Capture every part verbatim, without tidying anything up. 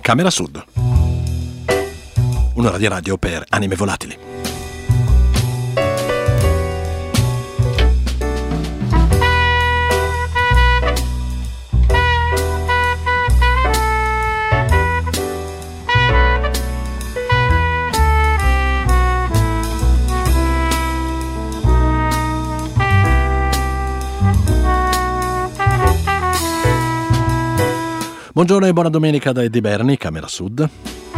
Camera Sud, un'ora di radio per anime volatili. Buongiorno e buona domenica da Eddie Berni, Camera Sud.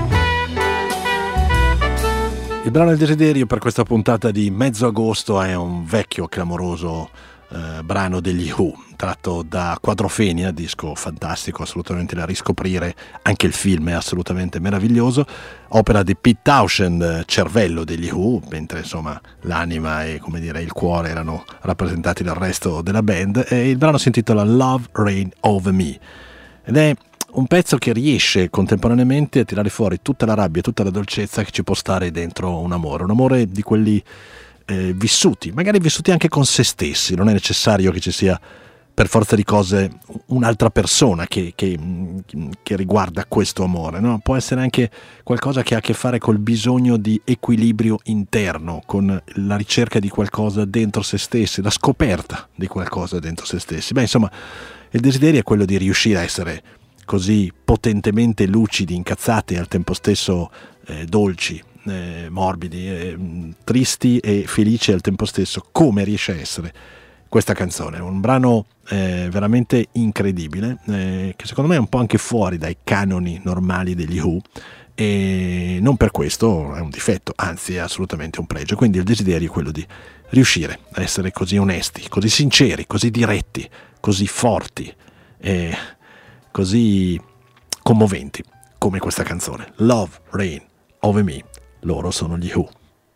Il brano Il Desiderio per questa puntata di mezzo agosto è un vecchio clamoroso eh, brano degli Who, tratto da Quadrofenia, disco fantastico, assolutamente da riscoprire. Anche il film è assolutamente meraviglioso, opera di Pete Townshend, cervello degli Who, mentre insomma l'anima e, come dire, il cuore erano rappresentati dal resto della band. E il brano si intitola Love Reign Over Me ed è un pezzo che riesce contemporaneamente a tirare fuori tutta la rabbia e tutta la dolcezza che ci può stare dentro un amore, un amore di quelli eh, vissuti, magari vissuti anche con se stessi. Non è necessario che ci sia per forza di cose un'altra persona che, che, che riguarda questo amore, no? Può essere anche qualcosa che ha a che fare col bisogno di equilibrio interno, con la ricerca di qualcosa dentro se stessi, la scoperta di qualcosa dentro se stessi. Beh, insomma, il desiderio è quello di riuscire a essere così potentemente lucidi, incazzati e al tempo stesso eh, dolci, eh, morbidi, eh, tristi e felici al tempo stesso, come riesce a essere questa canzone. È un brano eh, veramente incredibile, eh, che secondo me è un po' anche fuori dai canoni normali degli Who, e non per questo è un difetto, anzi è assolutamente un pregio. Quindi il desiderio è quello di riuscire a essere così onesti, così sinceri, così diretti, così forti e così commoventi come questa canzone Love Reign Over Me. Loro sono gli Who.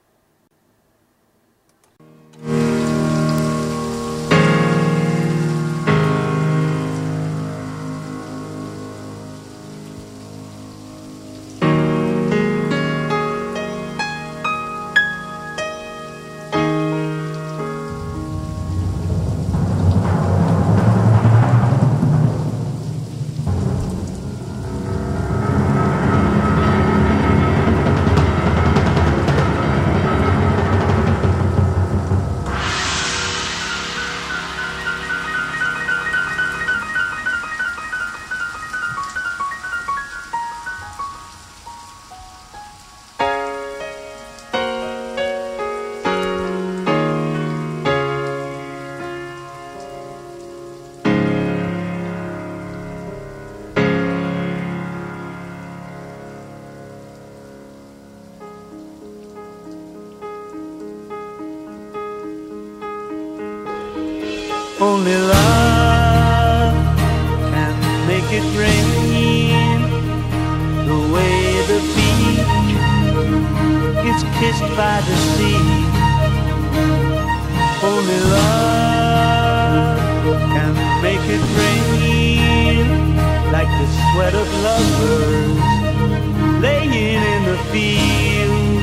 Only love can make it rain, the way the beach gets kissed by the sea. Only love can make it rain, like the sweat of lovers laying in the fields.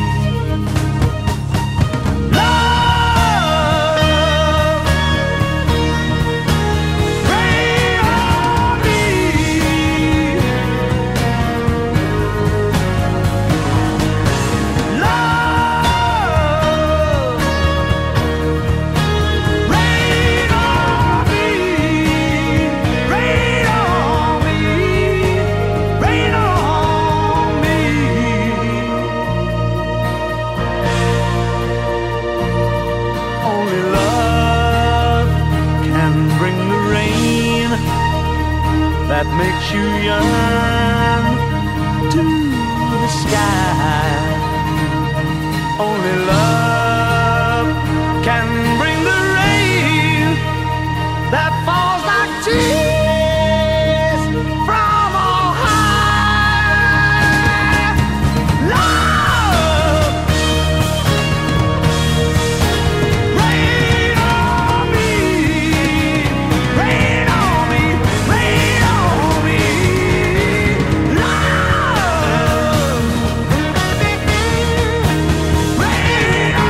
That makes you yearn to the sky. Only love can bring the rain that falls like tears from on high. Love, rain on me, rain on me, rain on me. Love, rain on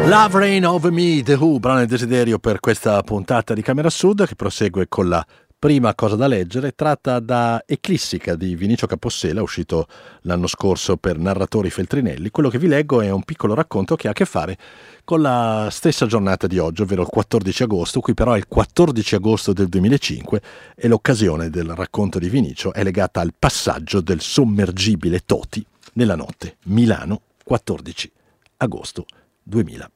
Love Rain Over Me, The Who, brano del desiderio per questa puntata di Camera Sud, che prosegue con la prima cosa da leggere, tratta da Eclissica di Vinicio Capossela, uscito l'anno scorso per Narratori Feltrinelli. Quello che vi leggo è un piccolo racconto che ha a che fare con la stessa giornata di oggi, ovvero il quattordici agosto. Qui però è il quattordici agosto del duemilacinque e l'occasione del racconto di Vinicio è legata al passaggio del sommergibile Toti nella notte. Milano, quattordici agosto duemilacinque.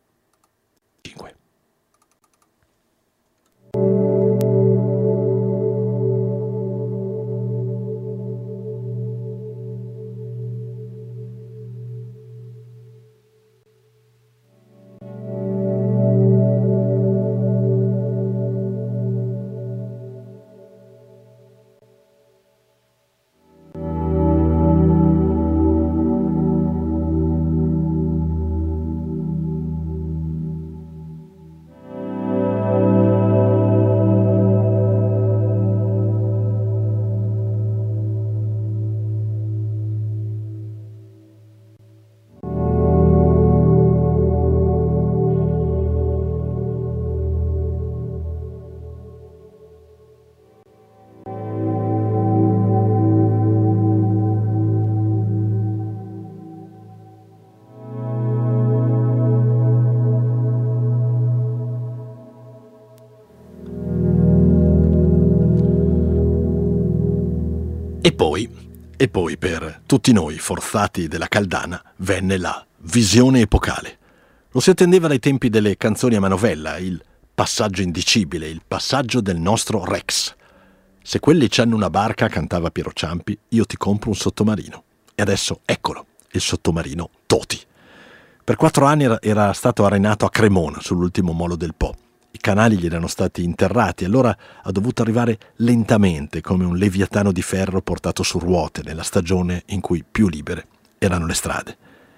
E poi, e poi per tutti noi forzati della Caldana venne la visione epocale. Lo si attendeva dai tempi delle canzoni a manovella, il passaggio indicibile, il passaggio del nostro Rex. Se quelli c'hanno una barca, cantava Piero Ciampi, io ti compro un sottomarino. E adesso eccolo, il sottomarino Toti. Per quattro anni era, era stato arenato a Cremona, sull'ultimo molo del Po. I canali gli erano stati interrati, allora ha dovuto arrivare lentamente, come un leviatano di ferro portato su ruote, nella stagione in cui più libere erano le strade.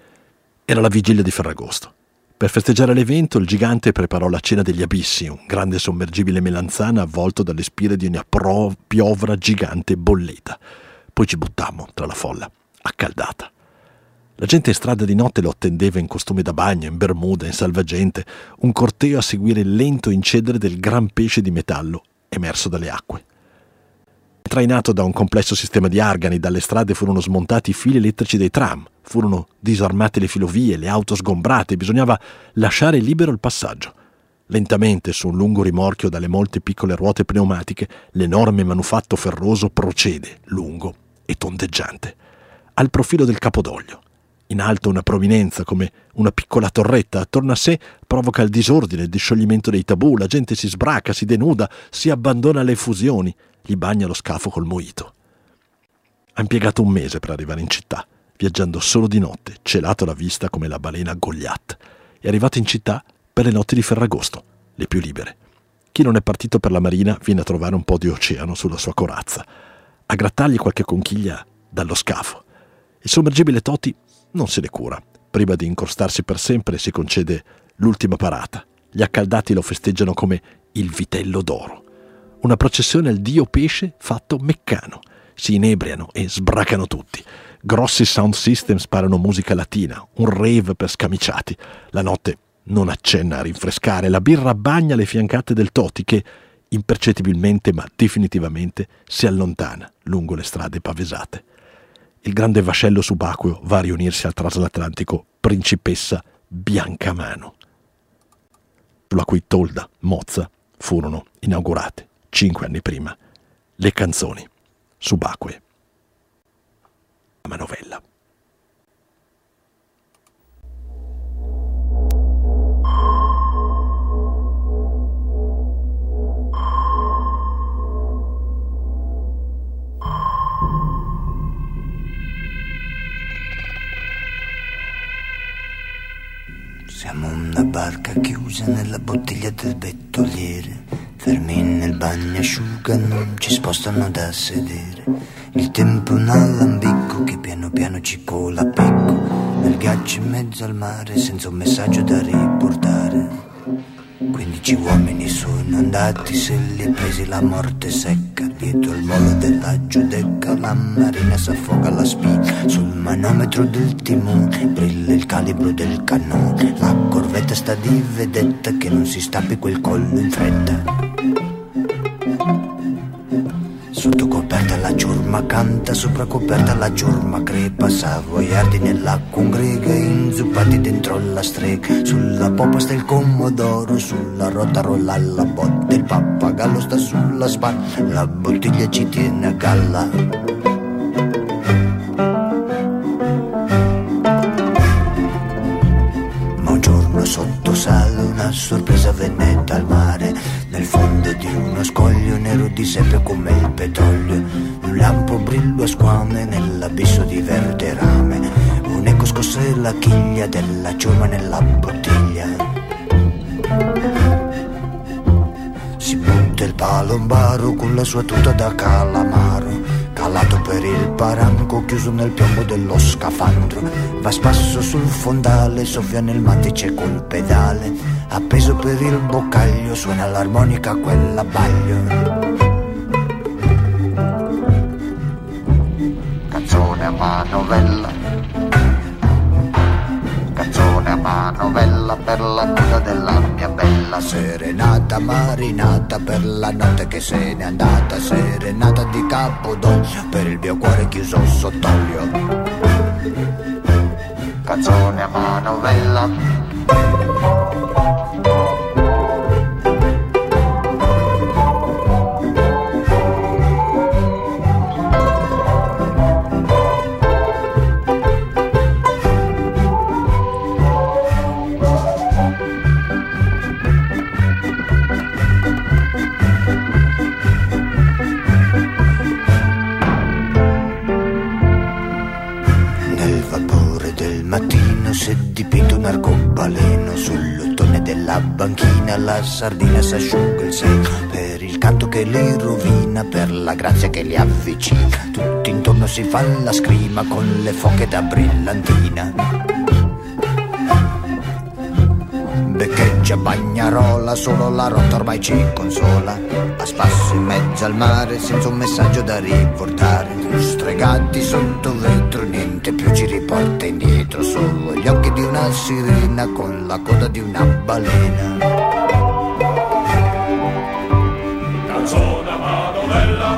Era la vigilia di Ferragosto. Per festeggiare l'evento, il gigante preparò la cena degli abissi, un grande sommergibile melanzana avvolto dalle spire di una pro- piovra gigante bollita. Poi ci buttammo tra la folla, accaldata. La gente in strada di notte lo attendeva in costume da bagno, in bermuda, in salvagente, un corteo a seguire il lento incedere del gran pesce di metallo emerso dalle acque. Trainato da un complesso sistema di argani, dalle strade furono smontati i fili elettrici dei tram, furono disarmate le filovie, le auto sgombrate, bisognava lasciare libero il passaggio. Lentamente, su un lungo rimorchio dalle molte piccole ruote pneumatiche, l'enorme manufatto ferroso procede, lungo e tondeggiante, al profilo del Capodoglio. In alto una prominenza, come una piccola torretta, attorno a sé provoca il disordine, il discioglimento dei tabù, la gente si sbraca, si denuda, si abbandona alle effusioni, gli bagna lo scafo col mojito. Ha impiegato un mese per arrivare in città, viaggiando solo di notte, celato alla vista come la balena Goliath. È arrivato in città per le notti di Ferragosto, le più libere. Chi non è partito per la marina viene a trovare un po' di oceano sulla sua corazza, a grattargli qualche conchiglia dallo scafo. Il sommergibile Toti non se ne cura. Prima di incrostarsi per sempre si concede l'ultima parata. Gli accaldati lo festeggiano come il vitello d'oro. Una processione al dio pesce fatto meccano. Si inebriano e sbracano tutti. Grossi sound system sparano musica latina, un rave per scamiciati. La notte non accenna a rinfrescare. La birra bagna le fiancate del Toti che, impercettibilmente ma definitivamente, si allontana lungo le strade pavesate. Il grande vascello subacqueo va a riunirsi al transatlantico Principessa Biancamano, sulla cui tolda mozza furono inaugurate cinque anni prima le canzoni subacquee a manovella. Siamo una barca chiusa nella bottiglia del bettoliere, fermi nel bagnasciuga, non ci spostano da sedere. Il tempo è un alambicco che piano piano ci cola a picco, nel ghiaccio in mezzo al mare senza un messaggio da riportare. Quindici uomini sono andati, se li è presi la morte secca, dietro il molo della Giudecca la marina s'affoga la spina sul manometro del timone, brilla il calibro del cannone, la corvetta sta di vedetta che non si stappi quel collo in fretta. Sotto coperta la ciurma canta, sopra coperta la ciurma crepa, savoiardi nell'acqua un grega, inzuppati dentro la strega. Sulla poppa sta il commodoro, sulla rotta rolla la botte, il pappagallo sta sulla spalla, la bottiglia ci tiene a galla. Ma un giorno sotto sale una sorpresa venne dal mare, nel fondo di uno scoglio nero di seppia come il petrolio, un lampo brillo a squame nell'abisso di verde rame, un eco scosse la chiglia della ciurma nella bottiglia. Si butta il palombaro con la sua tuta da calamaro, calato per il baranco, chiuso nel piombo dello scafandro, va a spasso sul fondale, soffia nel mantice col pedale, appeso per il boccaglio, suona l'armonica quell'abbaglio. Canzone a manovella, canzone a manovella per la coda della mia bella, serenata marinata per la notte che se n'è andata, serenata di Capodoglio per il mio cuore chiuso sott'olio. Canzone a manovella, si è dipinto un arcobaleno sull'ottone della banchina, la sardina s'asciuga il seno per il canto che li rovina, per la grazia che li avvicina, tutti intorno si fa la scrima con le foche da brillantina. Beccheggia Bagnarola, solo la rotta ormai ci consola, a spasso in mezzo al mare senza un messaggio da riportare, stregati sotto vetro, niente più ci riporta indietro, solo gli occhi di una sirena con la coda di una balena. Canzone a manovella,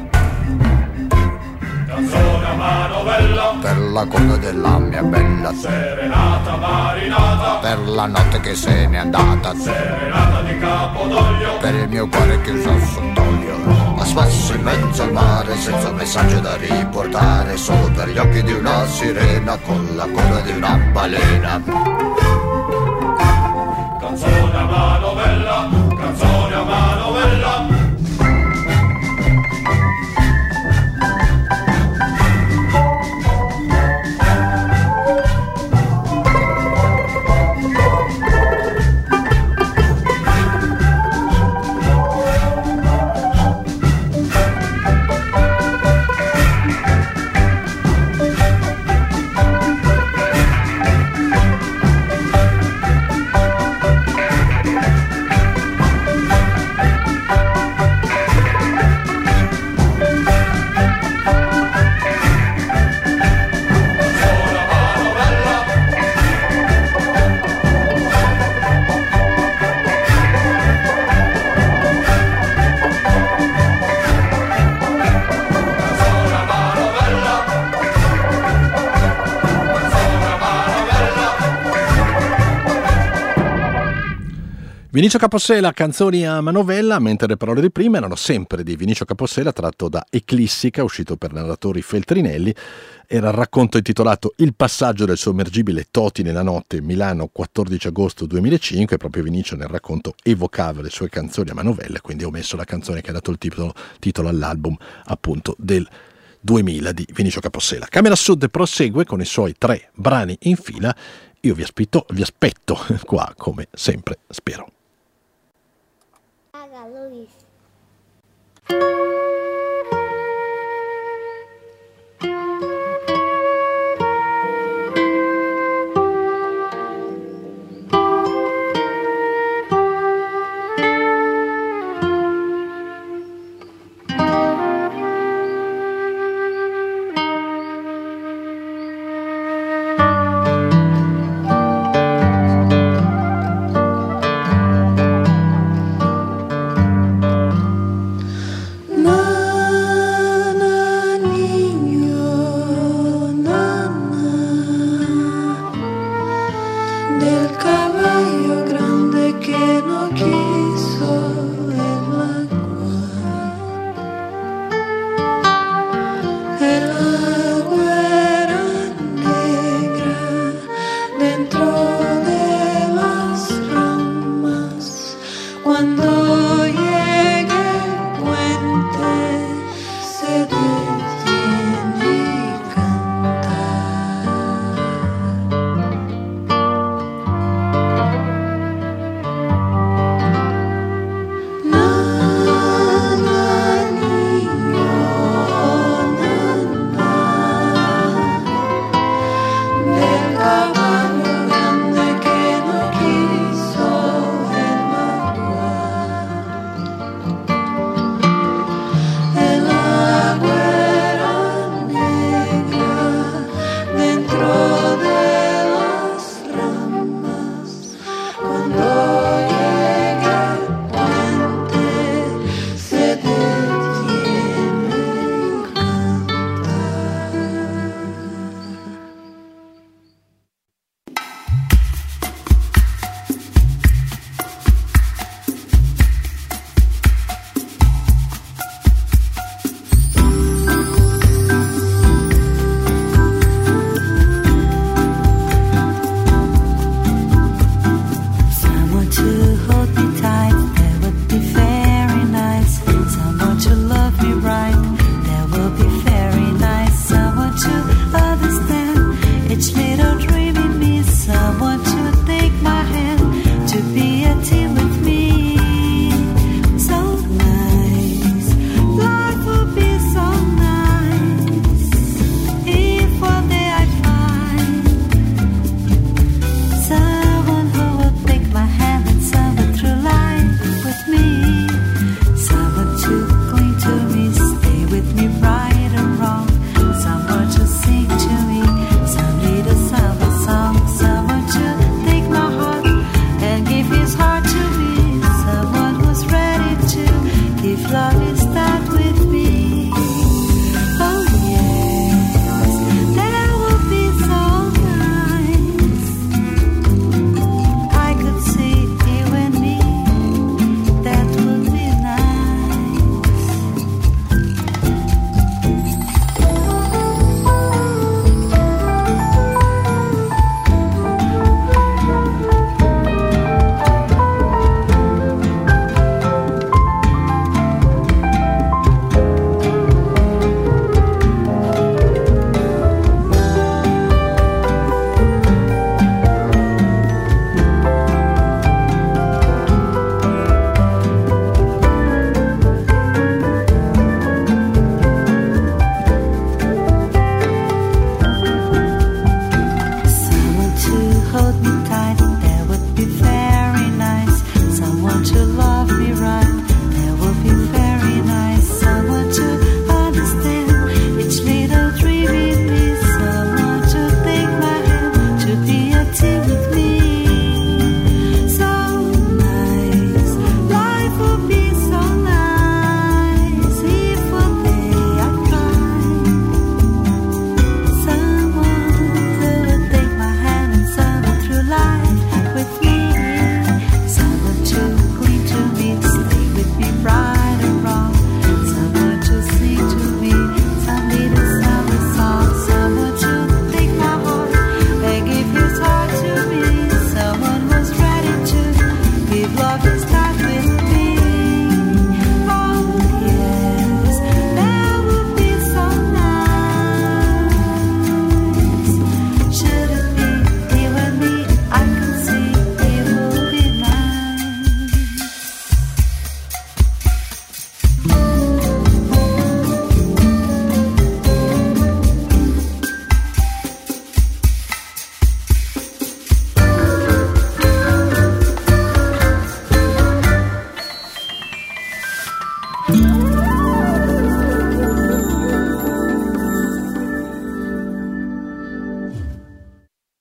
canzone a manovella, per la coda della mia bella, serenata marinata, per la notte che se n'è andata, serenata di Capodoglio, per il mio cuore chiuso sott'olio, a spasso in mezzo al mare senza messaggio da riportare, solo per gli occhi di una sirena con la coda di una balena. Canzone a manovella, canzone a manovella, Vinicio Capossela, canzoni a manovella, mentre le parole di prima erano sempre di Vinicio Capossela, tratto da Eclissica, uscito per narratori Feltrinelli. Era il racconto intitolato Il passaggio del sommergibile Toti nella notte, Milano, quattordici agosto duemilacinque. Proprio Vinicio nel racconto evocava le sue canzoni a manovella, quindi ho messo la canzone che ha dato il titolo, titolo all'album appunto del duemila di Vinicio Capossela. Camera Sud prosegue con i suoi tre brani in fila. Io vi aspetto, vi aspetto qua come sempre, spero. Luis.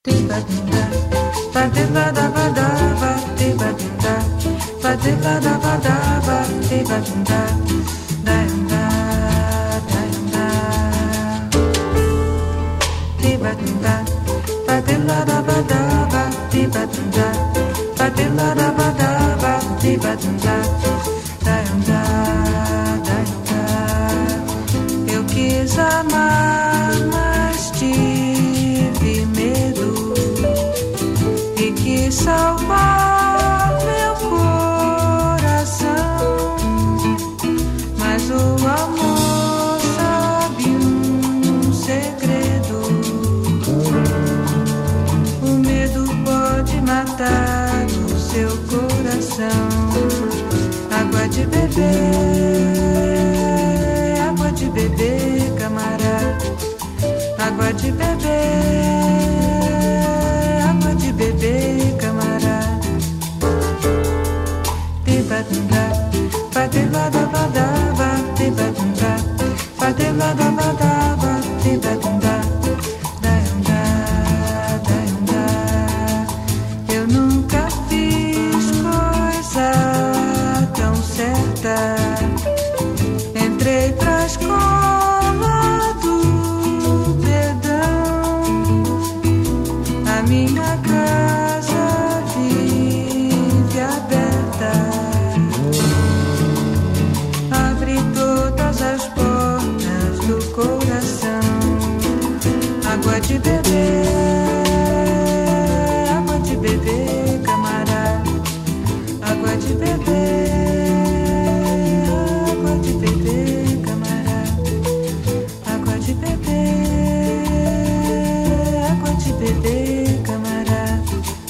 Eu quis amar, mas tive medo e quis salvar meu coração, mas o amor sabe um segredo. O medo pode matar o seu coração. Água de beber, água de beber, camarada. Água de beber, água de beber, camarada. Tibadunda, badilada badaba, tibadunda, badilada badaba, tibadunda, daiunda, daiunda. Eu nunca fiz coisa tão certa. Entrei pra escola do perdão. A minha casa vive aberta. Abre todas as portas do coração. Água de beber, água de beber, camarada. Água de beber, água de beber, camarada. Água de beber, água de beber, camarada.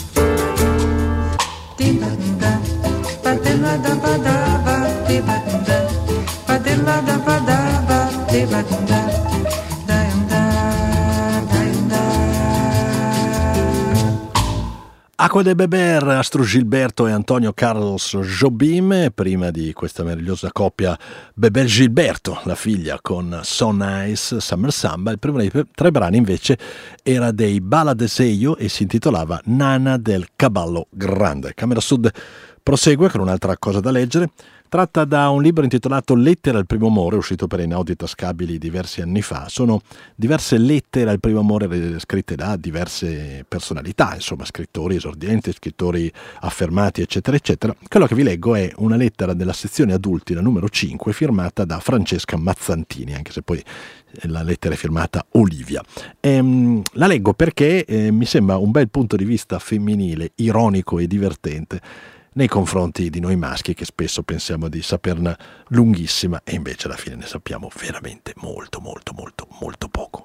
Tibadunda, badilada badaba, tibadunda, badilada badaba, tibadunda, daiunda, daiunda. Acqua de Beber, Astro Gilberto e Antonio Carlos Jobim. Prima di questa meravigliosa coppia Bebel Gilberto, la figlia, con So Nice, Summer Samba. Il primo dei tre brani invece era dei Bala de Seio e si intitolava Nana del Caballo Grande. Camera Sud prosegue con un'altra cosa da leggere. Tratta da un libro intitolato Lettere al primo amore, uscito per Einaudi Tascabili diversi anni fa. Sono diverse lettere al primo amore scritte da diverse personalità, insomma scrittori esordienti, scrittori affermati, eccetera, eccetera. Quello che vi leggo è una lettera della sezione adulti, la numero cinque, firmata da Francesca Mazzantini, anche se poi la lettera è firmata Olivia. Ehm, la leggo perché eh, mi sembra un bel punto di vista femminile, ironico e divertente nei confronti di noi maschi, che spesso pensiamo di saperne lunghissima e invece alla fine ne sappiamo veramente molto molto molto molto poco.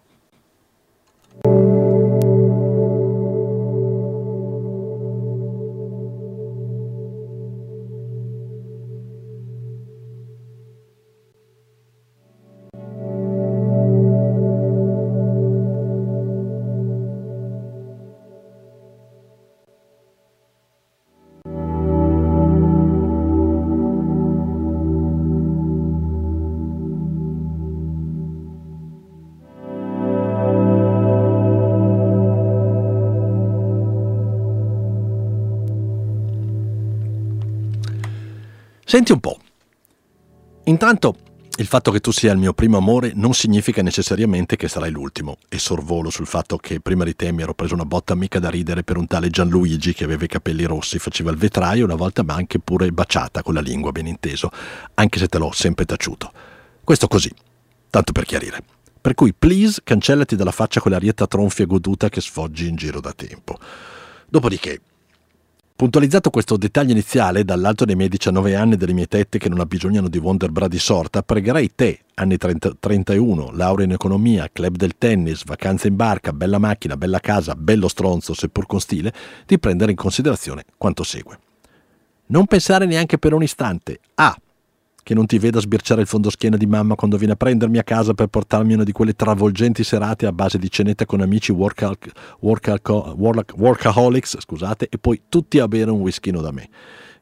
Senti un po', intanto il fatto che tu sia il mio primo amore non significa necessariamente che sarai l'ultimo, e sorvolo sul fatto che prima di te mi ero preso una botta mica da ridere per un tale Gianluigi che aveva i capelli rossi, faceva il vetraio, una volta ma anche pure baciata con la lingua, ben inteso, anche se te l'ho sempre taciuto. Questo così, tanto per chiarire. Per cui please cancellati dalla faccia quell'arietta tronfia goduta che sfoggi in giro da tempo. Dopodiché, puntualizzato questo dettaglio iniziale dall'alto dei miei diciannove anni e delle mie tette che non abbisognano di Wonderbra di sorta, pregherei te, anni trenta, trentuno, laurea in economia, club del tennis, vacanze in barca, bella macchina, bella casa, bello stronzo seppur con stile, di prendere in considerazione quanto segue. Non pensare neanche per un istante A. Che non ti veda sbirciare il fondoschiena di mamma quando viene a prendermi a casa per portarmi una di quelle travolgenti serate a base di cenetta con amici worka, worka, worka, workaholics, scusate, e poi tutti a bere un whiskyno da me. B.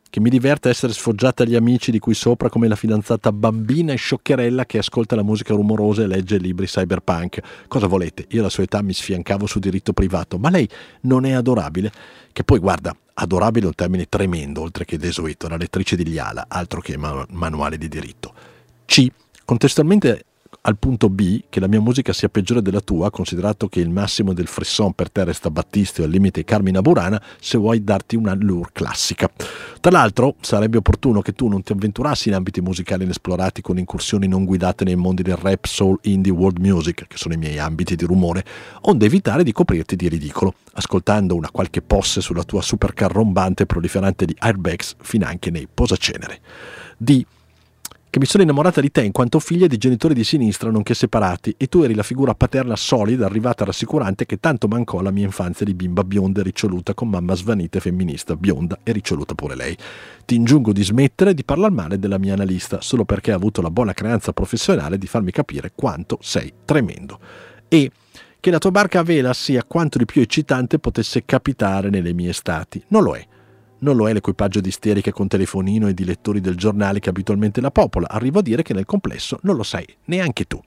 che mi diverte essere sfoggiata agli amici di qui sopra come la fidanzata bambina e scioccherella che ascolta la musica rumorosa e legge libri cyberpunk. Cosa volete? Io alla sua età mi sfiancavo su diritto privato, ma lei non è adorabile? Che poi, guarda, adorabile è un termine tremendo, oltre che desueto, la lettrice di Liala, altro che ma- manuale di diritto. C. Contestualmente al punto B, che la mia musica sia peggiore della tua, considerato che il massimo del frisson per te resta Battisti o al limite Carmina Burana, se vuoi darti una lure classica. Tra l'altro, sarebbe opportuno che tu non ti avventurassi in ambiti musicali inesplorati con incursioni non guidate nei mondi del rap, soul, indie, world music, che sono i miei ambiti di rumore, onde evitare di coprirti di ridicolo, ascoltando una qualche posse sulla tua supercar rombante e proliferante di airbags finanche nei posacenere. D. Che mi sono innamorata di te in quanto figlia di genitori di sinistra nonché separati, e tu eri la figura paterna solida, arrivata rassicurante che tanto mancò alla mia infanzia di bimba bionda e riccioluta con mamma svanita e femminista, bionda e riccioluta pure lei. Ti ingiungo di smettere di parlare male della mia analista solo perché ha avuto la buona creanza professionale di farmi capire quanto sei tremendo. E che la tua barca a vela sia quanto di più eccitante potesse capitare nelle mie estati. Non lo è. Non lo è l'equipaggio di isteriche con telefonino e di lettori del giornale che abitualmente la popola. Arrivo a dire che nel complesso non lo sai neanche tu.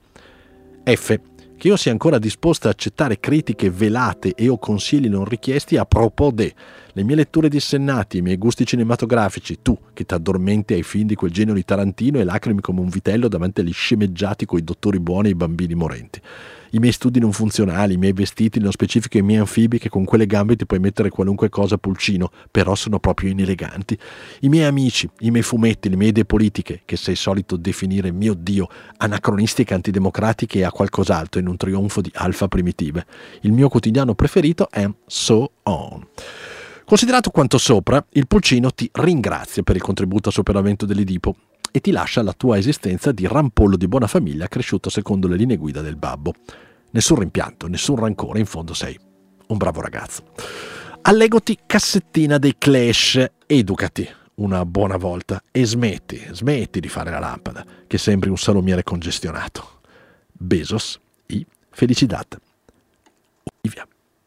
F. Che io sia ancora disposta a accettare critiche velate e o consigli non richiesti a propos de le mie letture dissennate, i miei gusti cinematografici, tu che ti addormenti ai film di quel genio di Tarantino e lacrimi come un vitello davanti agli scemeggiati coi dottori buoni e i bambini morenti. I miei studi non funzionali, i miei vestiti, nello specifico i miei anfibi che con quelle gambe ti puoi mettere qualunque cosa a pulcino, però sono proprio ineleganti. I miei amici, i miei fumetti, le mie idee politiche, che sei solito definire, mio Dio, anacronistiche, antidemocratiche e a qualcos'altro in un trionfo di alfa primitive. Il mio quotidiano preferito è So On. Considerato quanto sopra, il pulcino ti ringrazia per il contributo al superamento dell'Edipo e ti lascia la tua esistenza di rampollo di buona famiglia cresciuto secondo le linee guida del babbo. Nessun rimpianto, nessun rancore, in fondo sei un bravo ragazzo. Allegoti cassettina dei Clash, educati una buona volta e smetti, smetti di fare la lampada, che sembri un salumiere congestionato. Bezos, i Felicidad. Olivia.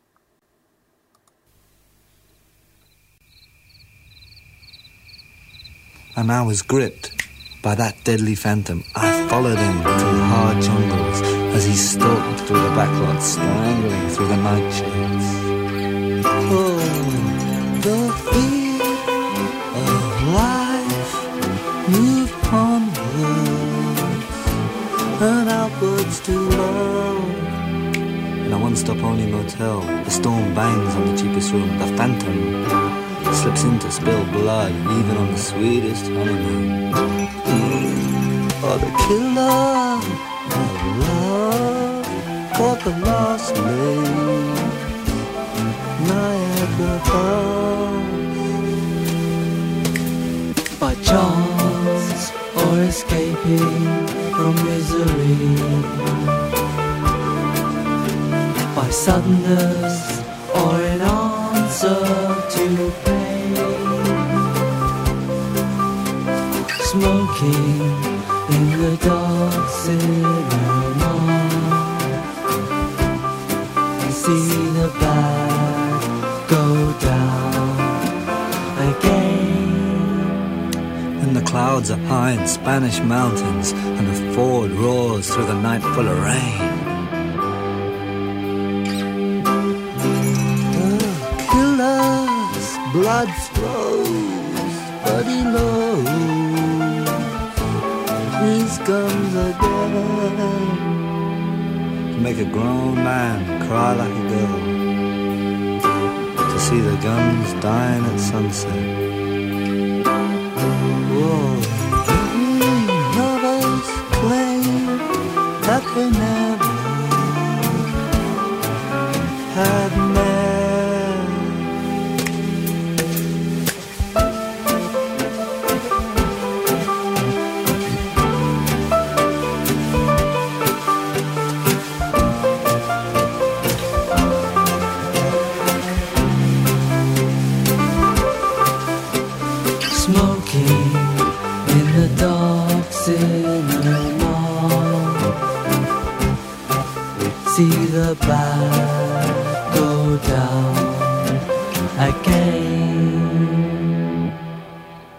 And I was gripped by that deadly phantom. I followed him through hard jungles as he stalked through the backlots, strangling through the nightshades. Oh, the fear of life moved onwards and outwards to love. In a one-stop only motel, the storm bangs on the cheapest room. The phantom slips in to spill blood, even on the sweetest honeymoon. Oh, the killer of love, caught the lost lake, Niagara Falls. By chance or escaping from misery, by suddenness or in answer to pain, smoking in the dark cinema, see the bad go down again. And the clouds are high in Spanish mountains, and the Ford roars through the night full of rain. Blood flows, but he knows his guns again. To make a grown man cry like a girl, to see the guns dying at sunset. Whoa, lovers claim that they never had met. See the bad go down again.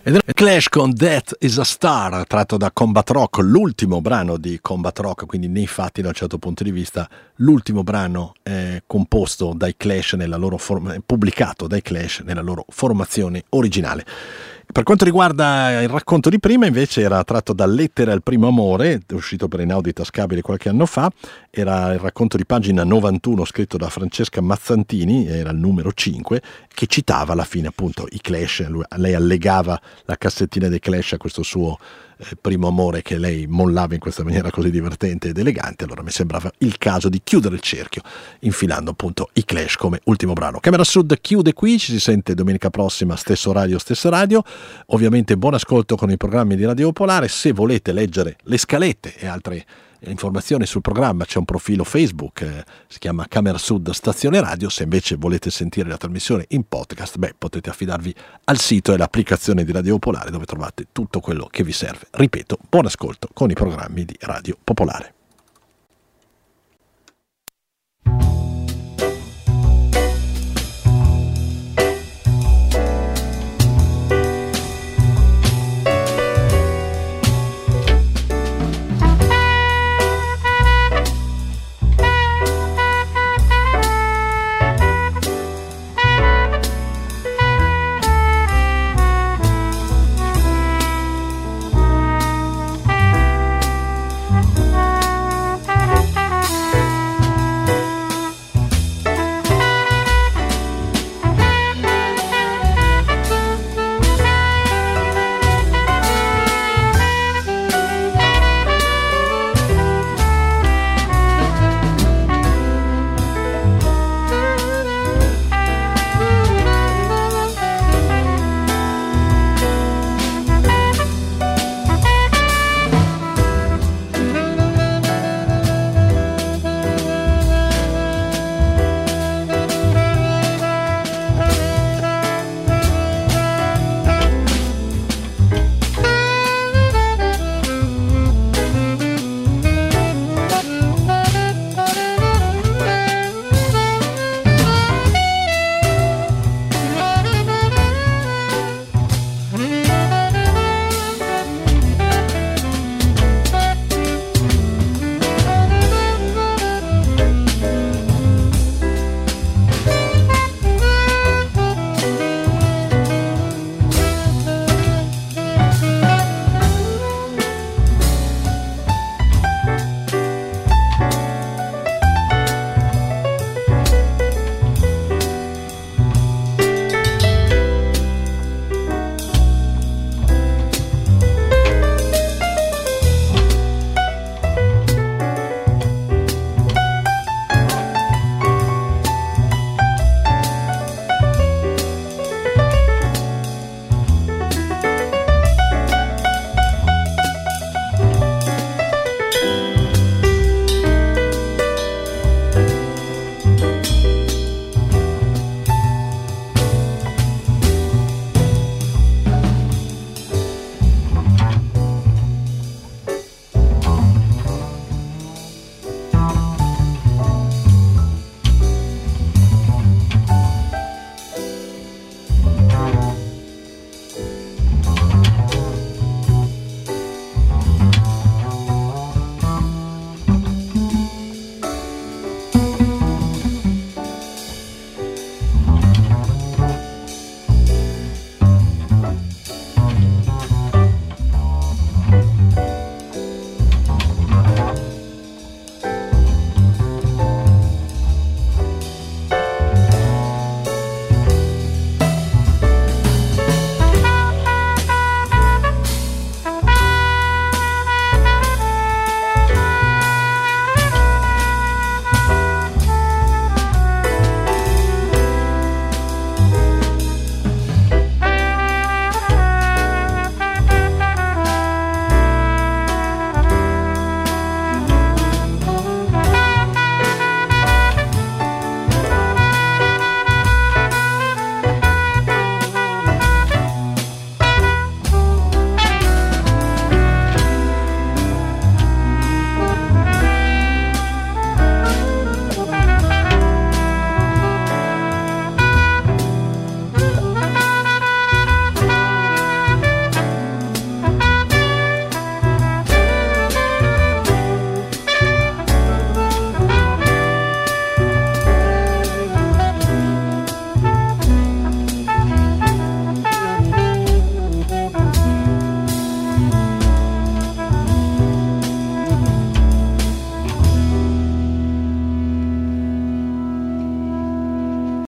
Ed è Clash con Death is a Star, tratto da Combat Rock, l'ultimo brano di Combat Rock, quindi nei fatti da un certo punto di vista l'ultimo brano è composto dai Clash nella loro forma, pubblicato dai Clash nella loro formazione originale. Per quanto riguarda il racconto di prima, invece, era tratto da Lettere al primo amore, uscito per Einaudi tascabile qualche anno fa. Era il racconto di pagina novantuno scritto da Francesca Mazzantini, era il numero cinque, che citava alla fine appunto i Clash. Lei allegava la cassettina dei Clash a questo suo eh, primo amore che lei mollava in questa maniera così divertente ed elegante. Allora mi sembrava il caso di chiudere il cerchio infilando appunto i Clash come ultimo brano. Camera Sud chiude qui, ci si sente domenica prossima, stesso orario, stessa radio. Ovviamente buon ascolto con i programmi di Radio Popolare. Se volete leggere le scalette e altre informazioni sul programma c'è un profilo Facebook, eh, si chiama Camera Sud Stazione Radio. Se invece volete sentire la trasmissione in podcast, beh, potete affidarvi al sito e all'applicazione di Radio Popolare, dove trovate tutto quello che vi serve. Ripeto, buon ascolto con i programmi di Radio Popolare.